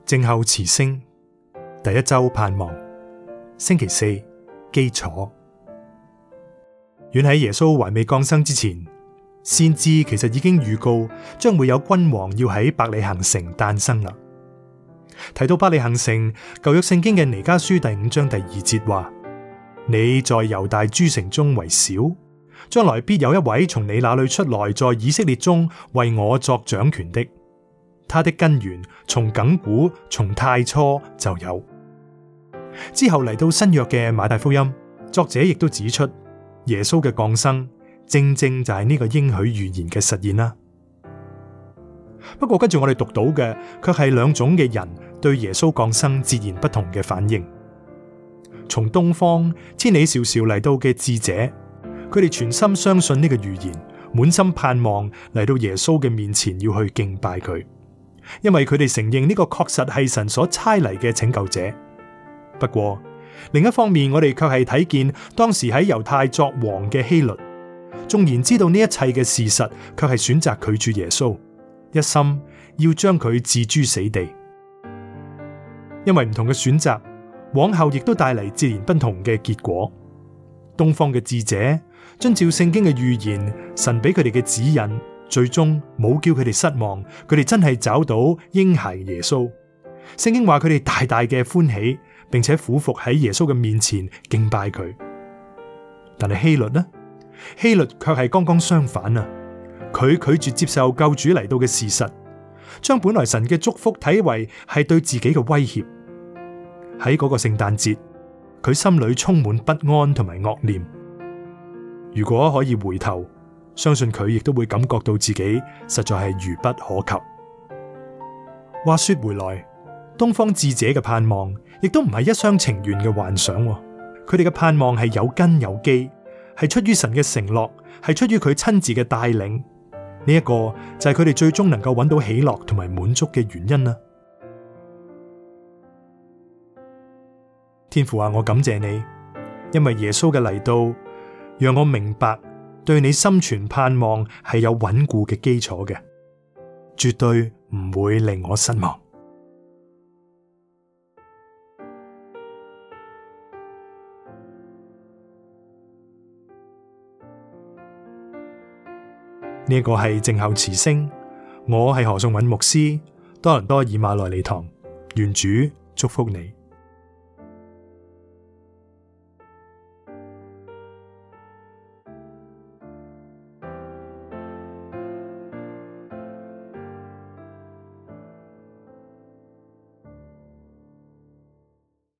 靜候慈星，第一周盼望，星期四，基礎。遠喺耶穌還未降生之前，先知其實已經預告將會有君王要喺伯利恆城誕生啦。提到伯利恆城，舊約聖經嘅彌迦書第5章第2節話：你在猶大諸城中為小，將來必有一位從你那裏出來，在以色列中為我作掌權的。他的根源從亙古，從太初就有。之後嚟到新約嘅馬太福音，作者亦都指出耶穌嘅降生正正就係呢個應許預言嘅實現啦。不過跟住我哋讀到嘅卻係兩種嘅人對耶穌降生截然不同嘅反應。從東方千里迢迢嚟到嘅智者，佢哋全心相信呢個預言，滿心盼望嚟到耶穌嘅面前要去敬拜佢。因為佢哋承認呢個確實係神所差嚟嘅拯救者。不過另一方面，我哋卻係睇見當時喺猶太作王嘅希律，縱然知道呢一切嘅事實，卻係選擇拒絕耶穌，一心要將佢置諸死地。因為唔同嘅選擇，往後亦都帶嚟截然不同嘅結果。東方嘅智者遵照聖經嘅預言，神俾佢哋嘅指引，最終冇叫佢哋失望，佢哋真係找到嬰孩耶穌。聖經話佢哋大大嘅歡喜，並且俯伏喺耶穌嘅面前敬拜佢。但係希律呢？希律卻係剛剛相反啊！佢拒絕接受救主嚟到嘅事實，將本來神嘅祝福睇為係對自己嘅威脅。喺嗰個聖誕節，佢心裏充滿不安同埋惡念。如果可以回頭，相信佢亦都會感覺到自己實在係愚不可及。話說回來，東方智者嘅盼望亦都唔係一廂情願嘅幻想，佢哋嘅盼望係有根有基，係出於神嘅承諾，係出於佢親自嘅帶領。呢一個就係佢哋最終能夠揾到喜樂同埋滿足嘅原因啦。天父啊，我感謝你，因為耶穌嘅嚟到，讓我明白對你心存盼望係有穩固嘅基礎嘅，絕對唔會令我失望。呢一個係靜候慈星，我係何頌允牧師，多倫多以馬內利堂，願主祝福你。